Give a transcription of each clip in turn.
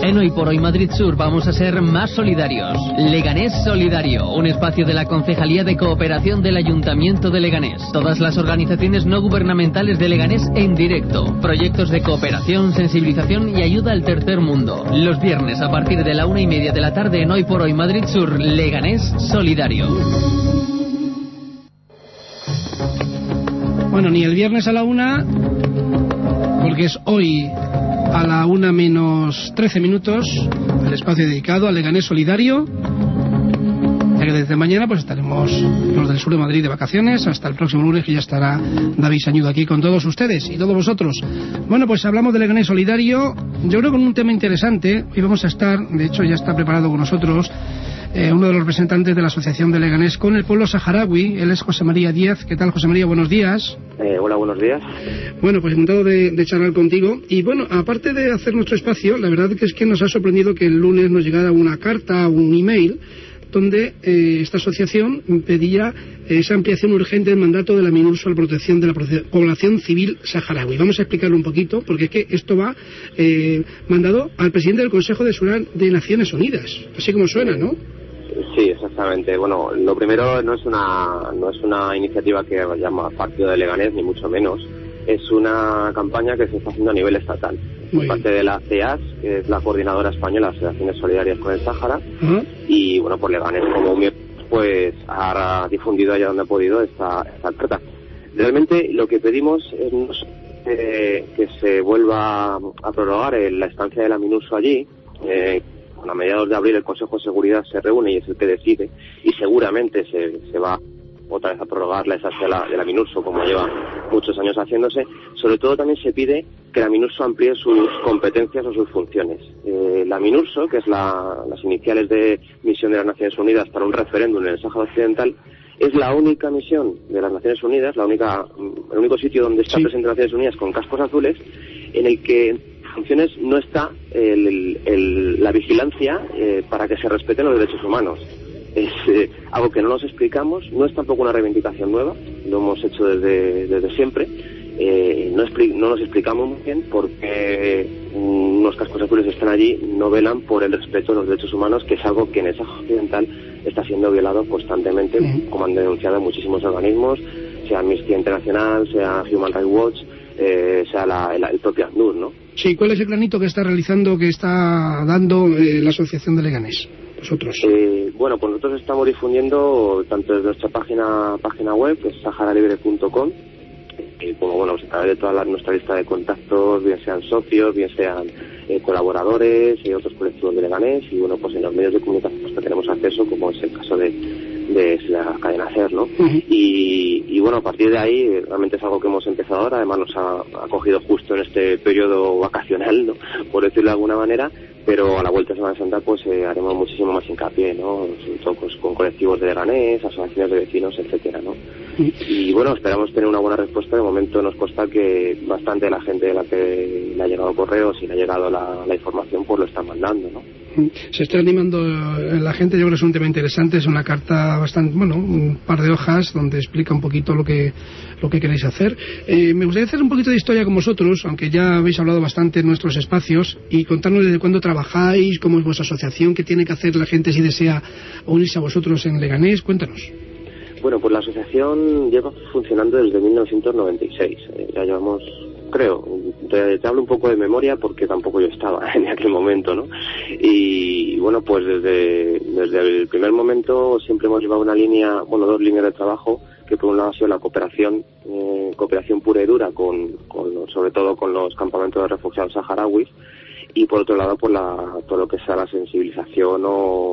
En Hoy por Hoy Madrid Sur vamos a ser más solidarios. Leganés Solidario, un espacio de la Concejalía de Cooperación del Ayuntamiento de Leganés. Todas las organizaciones no gubernamentales de Leganés en directo. Proyectos de cooperación, sensibilización y ayuda al tercer mundo. Los viernes a partir de la 1:30 de la tarde en Hoy por Hoy Madrid Sur, Leganés Solidario. Bueno, ni el viernes a la 1, porque es hoy a la 1 menos 13 minutos, el espacio dedicado al Leganés Solidario, ya que desde mañana pues estaremos los del sur de Madrid de vacaciones, hasta el próximo lunes, que ya estará David Sañudo aquí con todos ustedes y todos vosotros. Bueno, pues hablamos de Leganés Solidario, yo creo con un tema interesante. Hoy vamos a estar, de hecho ya está preparado con nosotros, uno de los representantes de la Asociación de Leganés con el pueblo saharaui. Él es José María Díaz. ¿Qué tal, José María? Buenos días. Hola, buenos días. Bueno, pues encantado de charlar contigo. Y bueno, aparte de hacer nuestro espacio, la verdad que es que nos ha sorprendido que el lunes nos llegara una carta o un email donde esta asociación pedía esa ampliación urgente del mandato de la MINURSO a la protección de la población civil saharaui. Vamos a explicarlo un poquito, porque es que esto va mandado al presidente del Consejo de Seguridad de Naciones Unidas, así como suena, ¿no? Sí, exactamente. Bueno, lo primero no es una iniciativa que llama Partido de Leganés, ni mucho menos. Es una campaña que se está haciendo a nivel estatal. Por parte de la CEAS, que es la coordinadora española de Asociaciones Solidarias con el Sáhara, y bueno, pues Leganés como pues ha difundido allá donde ha podido esta carta. Realmente lo que pedimos es que se vuelva a prorrogar la estancia de la MINURSO allí. A mediados de abril el Consejo de Seguridad se reúne y es el que decide, y seguramente se va otra vez a prorrogar la estancia de la MINURSO, como lleva muchos años haciéndose. Sobre todo también se pide que la MINURSO amplíe sus competencias o sus funciones. La MINURSO, que es las iniciales de Misión de las Naciones Unidas para un referéndum en el Sáhara Occidental, es la única misión de las Naciones Unidas, el único sitio donde está presente las Naciones Unidas con cascos azules, en el que funciones no está la vigilancia para que se respeten los derechos humanos. Es algo que no nos explicamos, no es tampoco una reivindicación nueva, lo hemos hecho desde siempre. No nos explicamos muy bien por qué unos cascos azules están allí, no velan por el respeto de los derechos humanos, que es algo que en el Sáhara Occidental está siendo violado constantemente, como han denunciado muchísimos organismos, sea Amnistía Internacional, sea Human Rights Watch, sea el propio ACNUR, ¿no? Sí, ¿cuál es el granito que está realizando, que está dando la Asociación de Leganés? Vosotros. Bueno, pues nosotros estamos difundiendo tanto desde nuestra página web, que es saharalibre.com, como bueno, pues a través de toda nuestra lista de contactos, bien sean socios, bien sean colaboradores y otros colectivos de Leganés, y bueno, pues en los medios de comunicación que tenemos acceso, como es el caso de la cadena SER, ¿no? Y bueno, a partir de ahí realmente es algo que hemos empezado ahora. Además nos ha cogido justo en este periodo vacacional, ¿no?, por decirlo de alguna manera, pero a la vuelta de Semana Santa pues haremos muchísimo más hincapié, ¿no?, sobre todo pues, con colectivos de Leganés, asociaciones de vecinos, etcétera, ¿no? Y bueno, esperamos tener una buena respuesta. De momento nos consta que bastante de la gente de la que le ha llegado correos y le ha llegado la información, pues lo están mandando, ¿no? Se está animando la gente. Yo creo que es un tema interesante. Es una carta bastante, un par de hojas donde explica un poquito lo que queréis hacer. Me gustaría hacer un poquito de historia con vosotros, aunque ya habéis hablado bastante en nuestros espacios, y contarnos desde cuándo trabajáis, cómo es vuestra asociación, qué tiene que hacer la gente si desea unirse a vosotros en Leganés. Cuéntanos. Bueno, pues la asociación lleva funcionando desde 1996. Ya llevamos, creo, te hablo un poco de memoria porque tampoco yo estaba en aquel momento, ¿no? Y bueno, pues desde el primer momento siempre hemos llevado dos líneas de trabajo, que por un lado ha sido la cooperación pura y dura, sobre todo con los campamentos de refugiados saharauis, y por otro lado todo lo que sea la sensibilización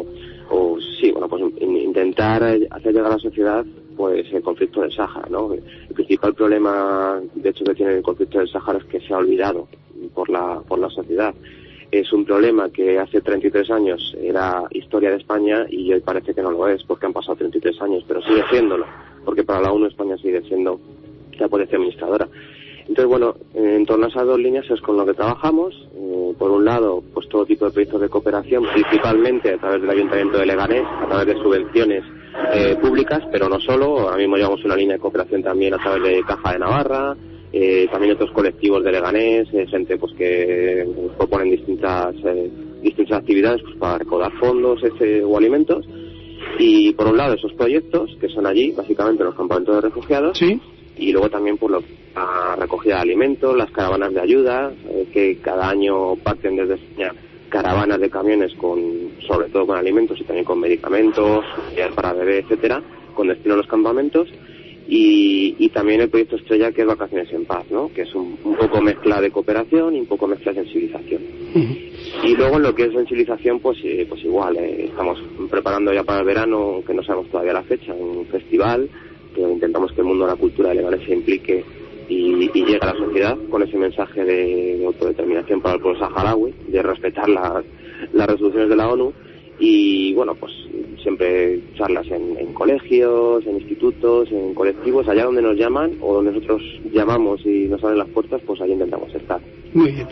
pues intentar hacer llegar a la sociedad pues el conflicto del Sáhara, ¿no? El principal problema, de hecho, que tiene el conflicto del Sáhara es que se ha olvidado por la sociedad. Es un problema que hace 33 años era historia de España y hoy parece que no lo es, porque han pasado 33 años, pero sigue siéndolo, porque para la ONU España sigue siendo la potencia administradora. Entonces, bueno, en torno a esas dos líneas es con lo que trabajamos. Por un lado, pues todo tipo de proyectos de cooperación, principalmente a través del Ayuntamiento de Leganés, a través de subvenciones públicas, pero no solo. Ahora mismo llevamos una línea de cooperación también a través de Caja de Navarra, también otros colectivos de Leganés, gente pues que proponen distintas actividades pues, para recaudar fondos o alimentos. Y por un lado esos proyectos que son allí, básicamente los campamentos de refugiados, ¿sí? Y luego también por la recogida de alimentos, las caravanas de ayuda, que cada año parten desde España caravanas de camiones sobre todo con alimentos y también con medicamentos para bebé, etcétera, con destino a los campamentos. Y también el proyecto estrella, que es Vacaciones en Paz, ¿no? Que es un poco mezcla de cooperación y un poco mezcla de sensibilización. Y luego en lo que es sensibilización, pues igual, estamos preparando ya para el verano, aunque no sabemos todavía la fecha, un festival que intentamos que el mundo de la cultura de Leganés se implique y llegue a la sociedad con ese mensaje de autodeterminación para el pueblo saharaui, de respetar las resoluciones de la ONU. Y bueno, pues siempre charlas en colegios, en institutos, en colectivos, allá donde nos llaman o donde nosotros llamamos y nos abren las puertas, pues ahí intentamos estar. Muy bien.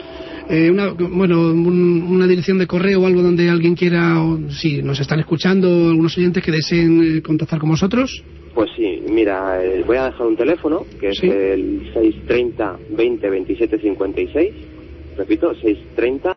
Una dirección de correo o algo donde alguien quiera, o si nos están escuchando algunos oyentes que deseen contactar con vosotros. Pues sí, mira, voy a dejar un teléfono que es el 630 20 27 56, repito, 630